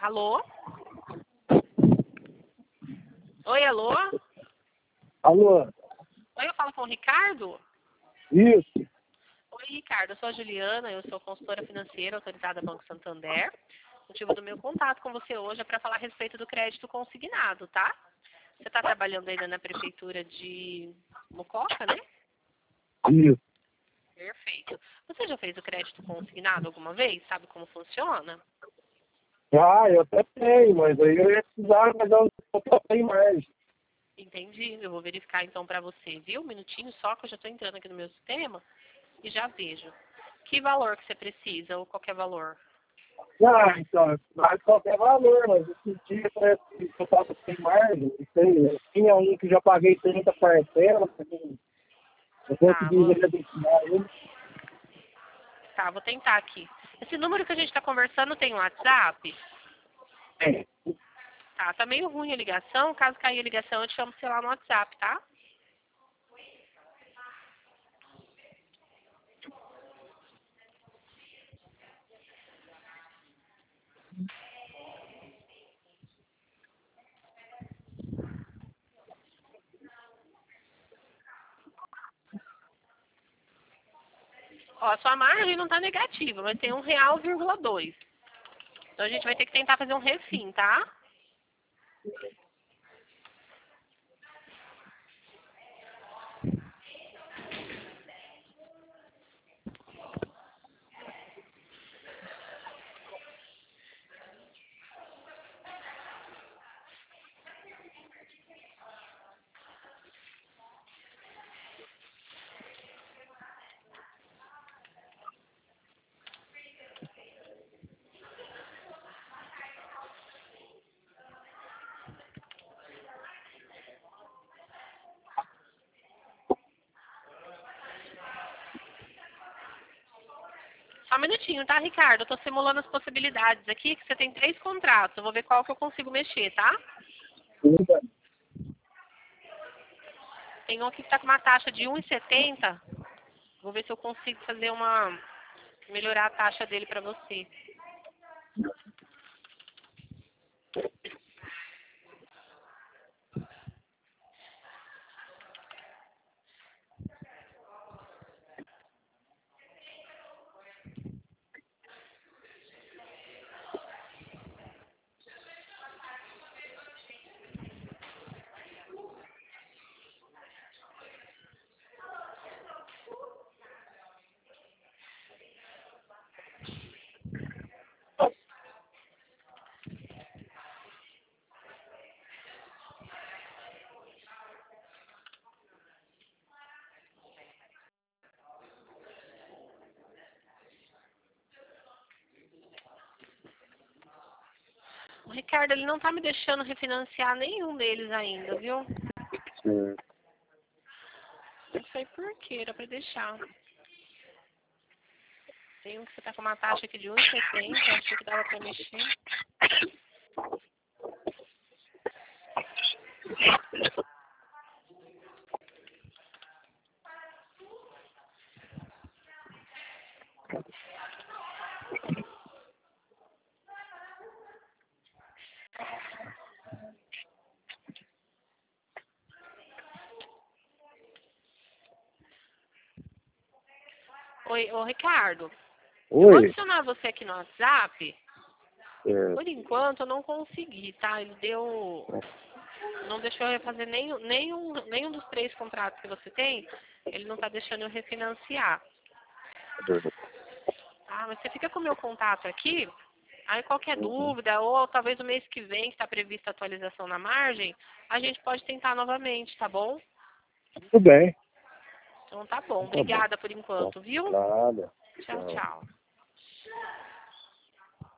Alô? Oi, alô? Alô? Oi, eu falo com o Ricardo? Isso. Oi, Ricardo, eu sou a Juliana, eu sou consultora financeira autorizada Banco Santander. O motivo do meu contato com você hoje é para falar a respeito do crédito consignado, tá? Você está trabalhando ainda na prefeitura de Mococa, né? Isso. Perfeito. Você já fez o crédito consignado alguma vez? Sabe como funciona? Eu até tenho, mas aí eu ia precisar, mas eu não tenho mais. Entendi. Eu vou verificar então para você, viu? Um minutinho só que eu já estou entrando aqui no meu sistema e já vejo. Que valor que você precisa ou qualquer valor? Então, mas qualquer valor, mas esse dia parece que eu tava sem margem, não sei, eu tinha um que já paguei 30 parcelas, eu Tá, consegui redimensionar ele. vou tentar aqui. Esse número que a gente está conversando tem um WhatsApp? É. Tá meio ruim a ligação. Caso cair a ligação, eu te chamo, sei lá, no WhatsApp, tá? Ó, a sua margem não tá negativa, mas tem R$1,2. Então a gente vai ter que tentar fazer um refim, tá? Só um minutinho, tá, Ricardo? Eu tô simulando as possibilidades aqui, que você tem 3 contratos. Eu vou ver qual que eu consigo mexer, tá? Tem um aqui que tá com uma taxa de 1,70. Vou ver se eu consigo fazer melhorar a taxa dele pra você. O Ricardo, ele não tá me deixando refinanciar nenhum deles ainda, viu? Não sei por que, era pra deixar. Tem um que você tá com uma taxa aqui de 1,70, achei que dava pra mexer. Oi, ô Ricardo, eu vou Oi. adicionar você aqui no WhatsApp. É. Por enquanto eu não consegui, tá? Ele não deixou eu refazer nenhum dos 3 contratos que você tem. Ele não tá deixando eu refinanciar. Ah, mas você fica com o meu contato aqui. Aí qualquer dúvida, ou talvez o mês que vem, que está prevista a atualização na margem, a gente pode tentar novamente, tá bom? Tudo bem. Então tá bom. Tá bom. Obrigada por enquanto, viu? Nada. Tchau, Tchau. tchau.